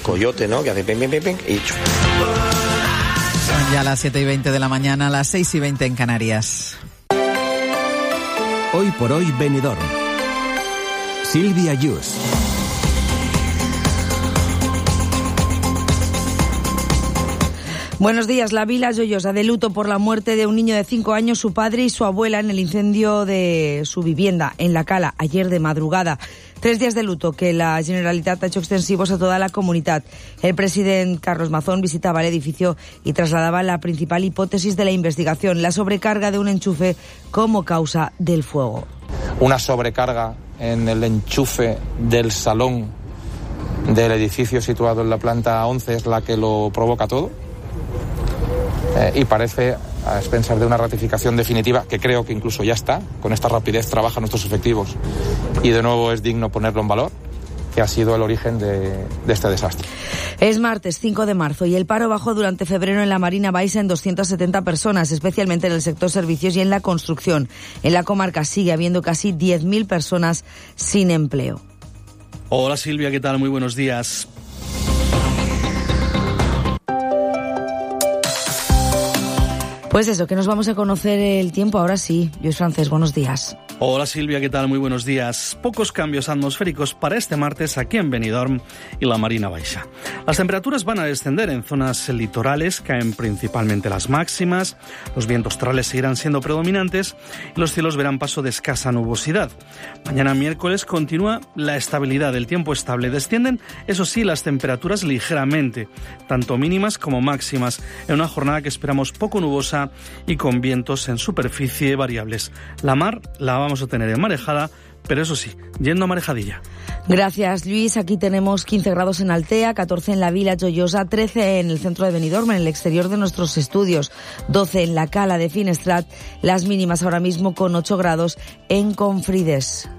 coyote, ¿no? Que hace pim, pim, pim, pim, y... Son ya las 7:20 de la mañana, las 6:20 en Canarias. Hoy por hoy Benidorm. Sílvia Yus. Buenos días. La Vila Joiosa de luto por la muerte de un niño de 5 años, su padre y su abuela en el incendio de su vivienda en La Cala ayer de madrugada. 3 días de luto que la Generalitat ha hecho extensivos a toda la comunidad. El presidente Carlos Mazón visitaba el edificio y trasladaba la principal hipótesis de la investigación, la sobrecarga de un enchufe como causa del fuego. Una sobrecarga en el enchufe del salón del edificio situado en la planta 11 es la que lo provoca todo. Y parece, a expensas de una ratificación definitiva, que creo que incluso ya está, con esta rapidez trabajan nuestros efectivos, y de nuevo es digno ponerlo en valor, que ha sido el origen de este desastre. Es martes 5 de marzo y el paro bajó durante febrero en la Marina Baixa en 270 personas, especialmente en el sector servicios y en la construcción. En la comarca sigue habiendo casi 10.000 personas sin empleo. Hola Silvia, ¿qué tal? Muy buenos días. Pues eso, que nos vamos a conocer el tiempo ahora sí. Lluís Francés, buenos días. Hola Silvia, ¿qué tal? Muy buenos días. Pocos cambios atmosféricos para este martes aquí en Benidorm y la Marina Baixa. Las temperaturas van a descender en zonas litorales, caen principalmente las máximas, los vientos trales seguirán siendo predominantes y los cielos verán paso de escasa nubosidad. Mañana miércoles continúa la estabilidad, el tiempo estable. Descienden, eso sí, las temperaturas ligeramente, tanto mínimas como máximas, en una jornada que esperamos poco nubosa y con vientos en superficie variables. La mar la vamos a tener en marejada, pero eso sí, yendo a marejadilla. Gracias, Luis. Aquí tenemos 15 grados en Altea, 14 en la Vila Joiosa, 13 en el centro de Benidorm, en el exterior de nuestros estudios, 12 en la Cala de Finestrat, las mínimas ahora mismo con 8 grados en Confrides.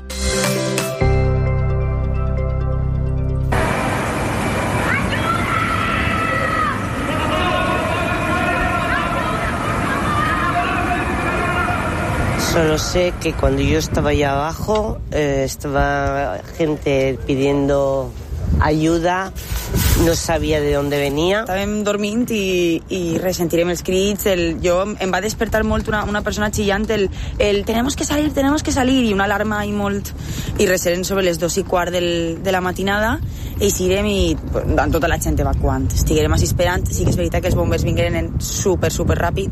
Solo sé que cuando yo estaba allá abajo, estaba gente pidiendo ayuda, no sabia de dónde venia. Estàvem dormint i ressentirem els crits. Em va despertar molt una persona xillant el tenemos que salir, i una alarma i reseren sobre les 2:15 de la matinada, i eixirem i tota la gent evacuant. Estiguerem així esperant. Sí que és veritat que els bombers vingueren super ràpid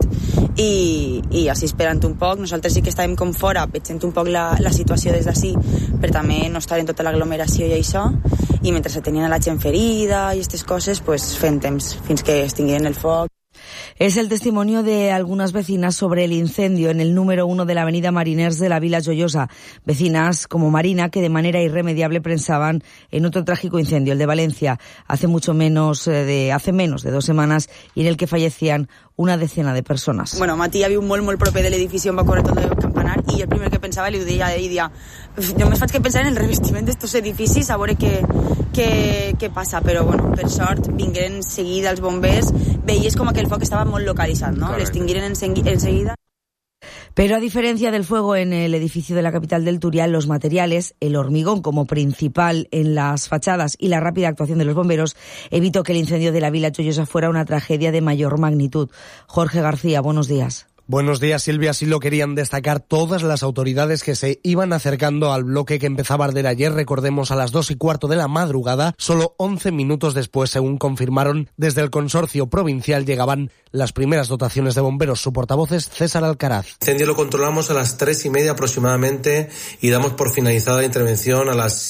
i així esperant un poc. Nosaltres sí que estàvem com fora, veient un poc la situació des d'ací, per també no estar en tota l'aglomeració i això, i mentre se tenien a la gent ferida y estas cosas, pues fent temps fins que extinguieran el foc. Es el testimonio de algunas vecinas sobre el incendio en el número 1 de la avenida Mariners de la Vila Joiosa. Vecinas como Marina que de manera irremediable pensaban en otro trágico incendio, el de Valencia, hace menos de 2 semanas, y en el que fallecían una decena de personas. Bueno, Matí havia un molt proper de l'edifici on va córrer tot el campanar, i el primer que pensava li ho deia a ell, jo més faig que pensar en el revestiment d'estos edificis a veure què passa, però bueno, per sort vingueren seguida els bombers, veies com aquell foc estava molt localitzat, no? L'extinguiren enseguida. Pero a diferencia del fuego en el edificio de la capital del Turial, los materiales, el hormigón como principal en las fachadas y la rápida actuación de los bomberos evitó que el incendio de la Vila Joiosa fuera una tragedia de mayor magnitud. Jorge García, buenos días. Buenos días, Silvia. Así lo querían destacar todas las autoridades que se iban acercando al bloque que empezaba a arder ayer, recordemos, a las 2:15 de la madrugada. Solo 11 minutos después, según confirmaron desde el consorcio provincial, llegaban las primeras dotaciones de bomberos. Su portavoz es César Alcaraz. El incendio lo controlamos a las 3:30 aproximadamente y damos por finalizada la intervención a las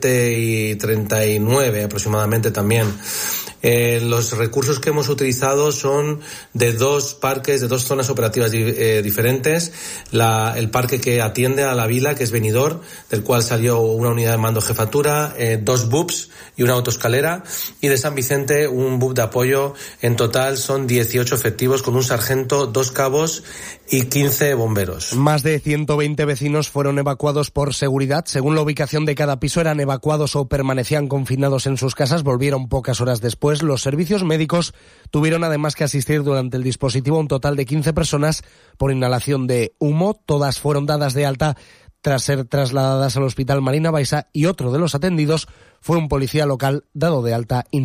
7:39 aproximadamente también. Los recursos que hemos utilizado son de 2 parques, de 2 zonas operativas diferentes. El parque que atiende a la vila, que es Benidorm, del cual salió una unidad de mando jefatura, 2 BUPs y una autoescalera, y de San Vicente un BUP de apoyo. En total son 18 efectivos con un sargento, 2 cabos y 15 bomberos. Más de 120 vecinos fueron evacuados por seguridad. Según la ubicación de cada piso, eran evacuados o permanecían confinados en sus casas. Volvieron pocas horas después. Los servicios médicos tuvieron además que asistir durante el dispositivo a un total de 15 personas por inhalación de humo. Todas fueron dadas de alta tras ser trasladadas al Hospital Marina Baixa, y otro de los atendidos fue un policía local dado de alta